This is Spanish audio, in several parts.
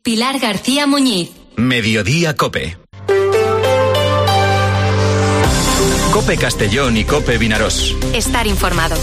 Pilar García Muñiz. Mediodía COPE. COPE Castellón y COPE Vinarós. Estar informado.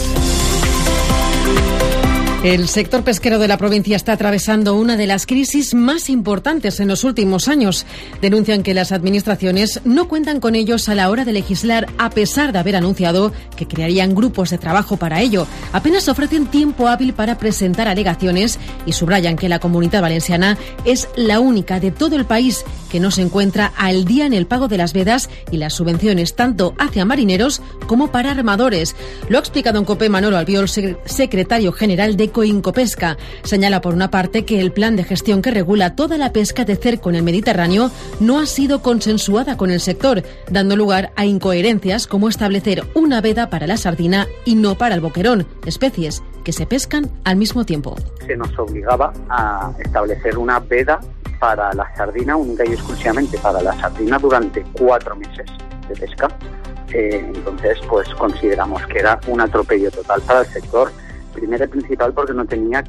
El sector pesquero de la provincia está atravesando una de las crisis más importantes en los últimos años. Denuncian que las administraciones no cuentan con ellos a la hora de legislar, a pesar de haber anunciado que crearían grupos de trabajo para ello. Apenas ofrecen tiempo hábil para presentar alegaciones y subrayan que la Comunidad Valenciana es la única de todo el país que no se encuentra al día en el pago de las vedas y las subvenciones, tanto hacia marineros como para armadores. Lo ha explicado en COPE Manolo Albiol, secretario general de Coincopesca. Señala por una parte que el plan de gestión que regula toda la pesca de cerco en el Mediterráneo no ha sido consensuada con el sector, dando lugar a incoherencias como establecer una veda para la sardina y no para el boquerón, especies que se pescan al mismo tiempo. Se nos obligaba a establecer una veda para la sardina, única y exclusivamente para la sardina, durante 4 meses de pesca. Entonces, pues consideramos que era un atropello total para el sector. Primero y principal porque no tenía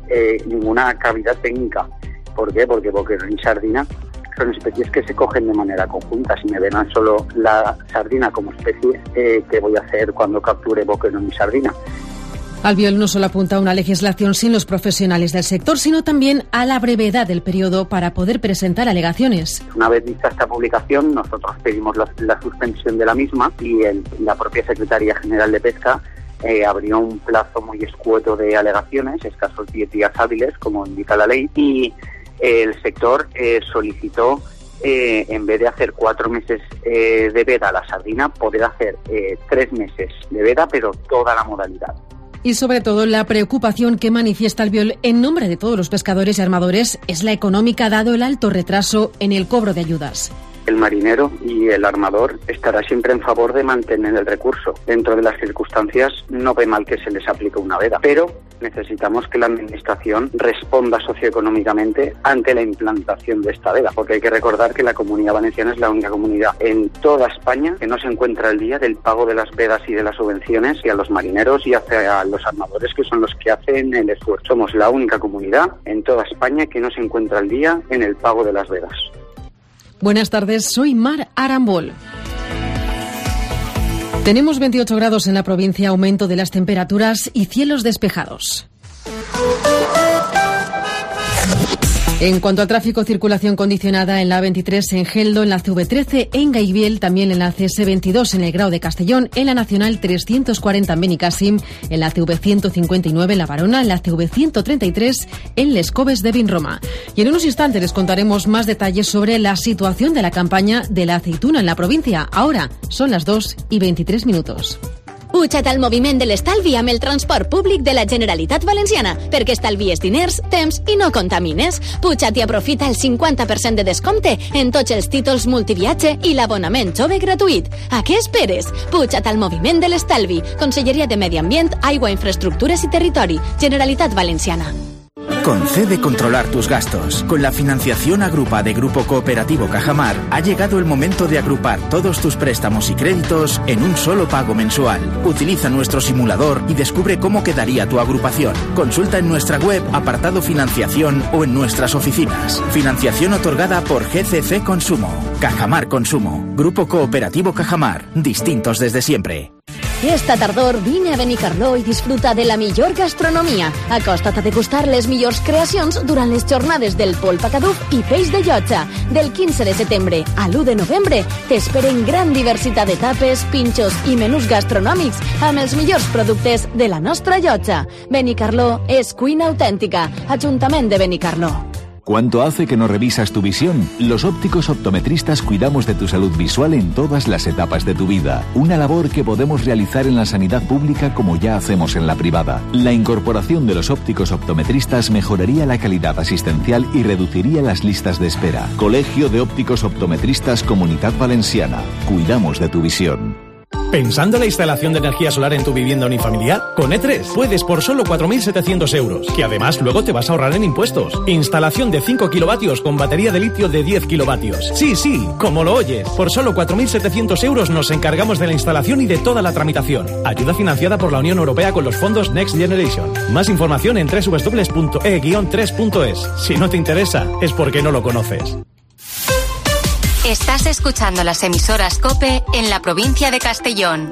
ninguna cavidad técnica. ¿Por qué? Porque boquerón y sardina son especies que se cogen de manera conjunta. Si me verán solo la sardina como especie, ¿qué voy a hacer cuando capture boquerón y sardina? Albiol no solo apunta a una legislación sin los profesionales del sector, sino también a la brevedad del periodo para poder presentar alegaciones. Una vez vista esta publicación, nosotros pedimos la suspensión de la misma y la propia Secretaría General de Pesca abrió un plazo muy escueto de alegaciones, escasos 10 días hábiles, como indica la ley, y el sector solicitó, en vez de hacer 4 meses de veda a la sardina, poder hacer 3 meses de veda, pero toda la modalidad. Y sobre todo la preocupación que manifiesta Albiol en nombre de todos los pescadores y armadores es la económica, dado el alto retraso en el cobro de ayudas. El marinero y el armador estará siempre en favor de mantener el recurso. Dentro de las circunstancias no ve mal que se les aplique una veda, pero necesitamos que la administración responda socioeconómicamente ante la implantación de esta veda, porque hay que recordar que la Comunidad Valenciana es la única comunidad en toda España que no se encuentra al día del pago de las vedas y de las subvenciones y a los marineros y a los armadores, que son los que hacen el esfuerzo. Somos la única comunidad en toda España que no se encuentra al día en el pago de las vedas. Buenas tardes, soy Mar Arambol. Tenemos 28 grados en la provincia, aumento de las temperaturas y cielos despejados. En cuanto al tráfico, circulación condicionada en la A23 en Geldo, en la CV13 en Gaibiel, también en la CS22 en el Grao de Castellón, en la Nacional 340 en Benicàssim, en la CV159 en La Barona, en la CV133 en Les Coves de Vinromà. Y en unos instantes les contaremos más detalles sobre la situación de la campaña de la aceituna en la provincia. Ahora son las 2:23. Puja't al moviment de l'estalvi amb el transport públic de la Generalitat Valenciana, perquè estalvies diners, temps i no contamines. Puja't i aprofita el 50% de descompte en tots els títols multiviatge i l'abonament jove gratuït. A què esperes? Puja't al moviment de l'estalvi. Conselleria de Medi Ambient, Aigua, Infraestructures i Territori. Generalitat Valenciana. Concede controlar tus gastos. Con la financiación Agrupa de Grupo Cooperativo Cajamar, ha llegado el momento de agrupar todos tus préstamos y créditos en un solo pago mensual. Utiliza nuestro simulador y descubre cómo quedaría tu agrupación. Consulta en nuestra web, apartado Financiación, o en nuestras oficinas. Financiación otorgada por GCC Consumo. Cajamar Consumo. Grupo Cooperativo Cajamar. Distintos desde siempre. Esta tardor vine a Benicarló i disfruta de la millor gastronomia. Acosta't a degustar les millors creacions durant les jornades del polpa caduf i peix de llotja. Del 15 de setembre a l'1 de novembre t'esperen gran diversitat de tapes, pinxos i menús gastronòmics amb els millors productes de la nostra llotja. Benicarló és cuina autèntica. Ajuntament de Benicarló. ¿Cuánto hace que no revisas tu visión? Los ópticos optometristas cuidamos de tu salud visual en todas las etapas de tu vida. Una labor que podemos realizar en la sanidad pública como ya hacemos en la privada. La incorporación de los ópticos optometristas mejoraría la calidad asistencial y reduciría las listas de espera. Colegio de Ópticos Optometristas Comunidad Valenciana. Cuidamos de tu visión. ¿Pensando en la instalación de energía solar en tu vivienda unifamiliar? Con E3 puedes por solo 4.700 euros, que además luego te vas a ahorrar en impuestos. Instalación de 5 kilovatios con batería de litio de 10 kilovatios. Sí, como lo oyes. Por solo 4.700 euros nos encargamos de la instalación y de toda la tramitación. Ayuda financiada por la Unión Europea con los fondos Next Generation. Más información en www.e-3.es. Si no te interesa, es porque no lo conoces. Estás escuchando las emisoras COPE en la provincia de Castellón.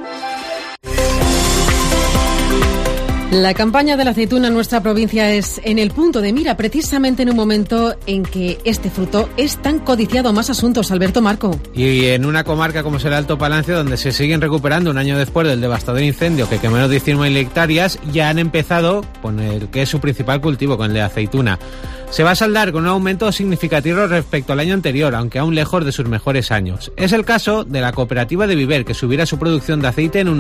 La campaña de la aceituna en nuestra provincia es en el punto de mira, precisamente en un momento en que este fruto es tan codiciado. Más asuntos, Alberto Marco. Y en una comarca como es el Alto Palancia, donde se siguen recuperando un año después del devastador incendio que quemó 19.000 hectáreas, ya han empezado con el que es su principal cultivo, con el de aceituna. Se va a saldar con un aumento significativo respecto al año anterior, aunque aún lejos de sus mejores años. Es el caso de la cooperativa de Viver, que subirá su producción de aceite en un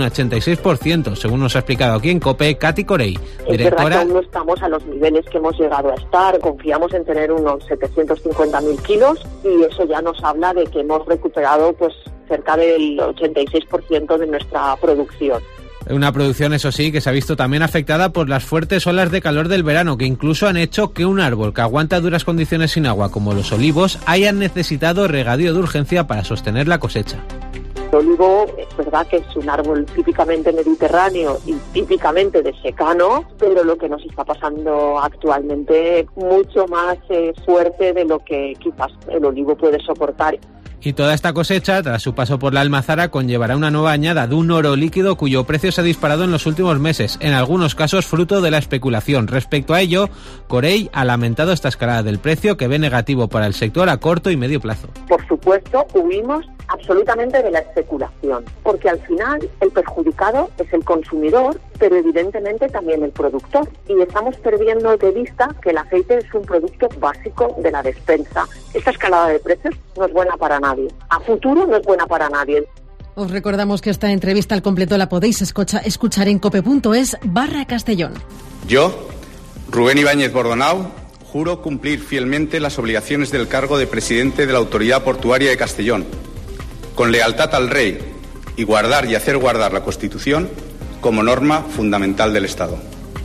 86%, según nos ha explicado aquí en COPE Katy Corey, directora. Es verdad que aún no estamos a los niveles que hemos llegado a estar. Confiamos en tener unos 750.000 kilos y eso ya nos habla de que hemos recuperado pues cerca del 86% de nuestra producción. Una producción, eso sí, que se ha visto también afectada por las fuertes olas de calor del verano, que incluso han hecho que un árbol que aguanta duras condiciones sin agua, como los olivos, hayan necesitado regadío de urgencia para sostener la cosecha. El olivo es verdad que es un árbol típicamente mediterráneo y típicamente de secano, pero lo que nos está pasando actualmente mucho más fuerte de lo que quizás el olivo puede soportar. Y toda esta cosecha, tras su paso por la Almazara, conllevará una nueva añada de un oro líquido cuyo precio se ha disparado en los últimos meses, en algunos casos fruto de la especulación. Respecto a ello, Corey ha lamentado esta escalada del precio que ve negativo para el sector a corto y medio plazo. Por supuesto, huimos absolutamente de la especulación, porque al final el perjudicado es el consumidor, pero evidentemente también el productor. Y estamos perdiendo de vista que el aceite es un producto básico de la despensa. Esta escalada de precios no es buena para nadie. A futuro no es buena para nadie. Os recordamos que esta entrevista al completo la podéis escuchar en cope.es/Castellón. Yo, Rubén Ibáñez Bordonau, juro cumplir fielmente las obligaciones del cargo de presidente de la Autoridad Portuaria de Castellón, con lealtad al Rey y guardar y hacer guardar la Constitución como norma fundamental del Estado.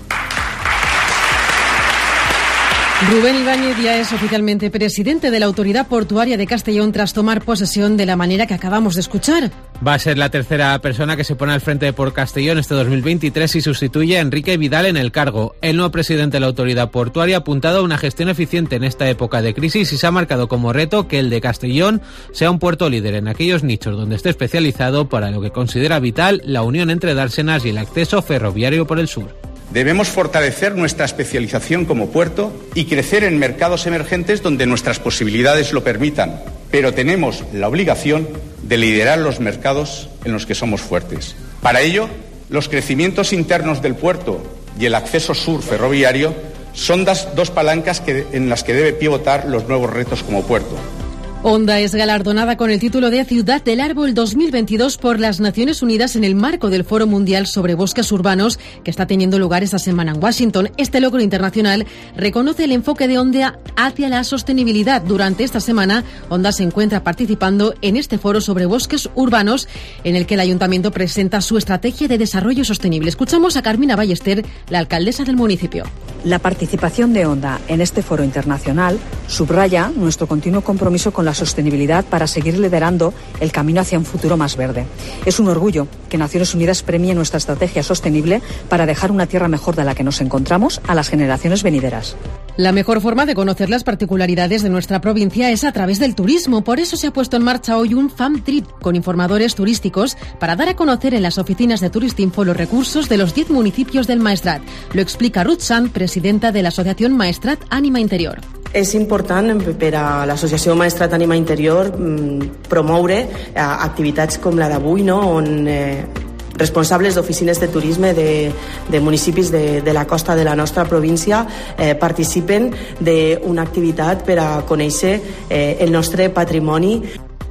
Rubén Ibáñez ya es oficialmente presidente de la Autoridad Portuaria de Castellón tras tomar posesión de la manera que acabamos de escuchar. Va a ser la tercera persona que se pone al frente de Port Castellón este 2023 y sustituye a Enrique Vidal en el cargo. El nuevo presidente de la Autoridad Portuaria ha apuntado a una gestión eficiente en esta época de crisis y se ha marcado como reto que el de Castellón sea un puerto líder en aquellos nichos donde esté especializado para lo que considera vital la unión entre dársenas y el acceso ferroviario por el sur. Debemos fortalecer nuestra especialización como puerto y crecer en mercados emergentes donde nuestras posibilidades lo permitan, pero tenemos la obligación de liderar los mercados en los que somos fuertes. Para ello, los crecimientos internos del puerto y el acceso sur ferroviario son dos palancas en las que debe pivotar los nuevos retos como puerto. Honda es galardonada con el título de Ciudad del Árbol 2022 por las Naciones Unidas en el marco del Foro Mundial sobre Bosques Urbanos que está teniendo lugar esta semana en Washington. Este logro internacional reconoce el enfoque de Honda hacia la sostenibilidad. Durante esta semana, Honda se encuentra participando en este foro sobre bosques urbanos en el que el Ayuntamiento presenta su estrategia de desarrollo sostenible. Escuchamos a Carmina Ballester, la alcaldesa del municipio. La participación de Honda en este foro internacional subraya nuestro continuo compromiso con la sostenibilidad para seguir liderando el camino hacia un futuro más verde. Es un orgullo que Naciones Unidas premie nuestra estrategia sostenible para dejar una tierra mejor de la que nos encontramos a las generaciones venideras. La mejor forma de conocer las particularidades de nuestra provincia es a través del turismo. Por eso se ha puesto en marcha hoy un Fam Trip con informadores turísticos para dar a conocer en las oficinas de Turistinfo los recursos de los 10 municipios del Maestrat. Lo explica Ruth Sant, presidenta de la Asociación Maestrat Ànima Interior. És important per a l'Associació Maestrat Ànima Interior promoure activitats com la d'avui, no? On responsables d'oficines de turisme de municipis de la costa de la nostra província participen d'una activitat per a conèixer el nostre patrimoni.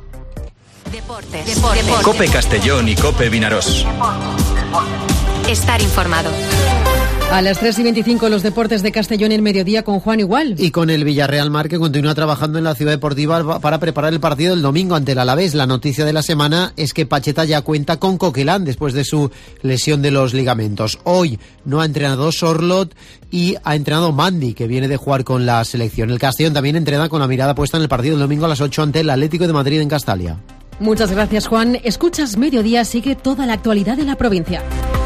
Deportes. COPE Castellón y COPE Vinaròs. Estar informado. A las 3:25 los deportes de Castellón en mediodía con Juan Igual. Y con el Villarreal Mar, que continúa trabajando en la Ciudad Deportiva para preparar el partido del domingo ante el Alavés. La noticia de la semana es que Pacheta ya cuenta con Coquelán después de su lesión de los ligamentos. Hoy no ha entrenado Sorlot y ha entrenado Mandi, que viene de jugar con la selección. El Castellón también entrena con la mirada puesta en el partido del domingo a las 8 ante el Atlético de Madrid en Castalia. Muchas gracias, Juan. Escuchas Mediodía, sigue toda la actualidad de la provincia.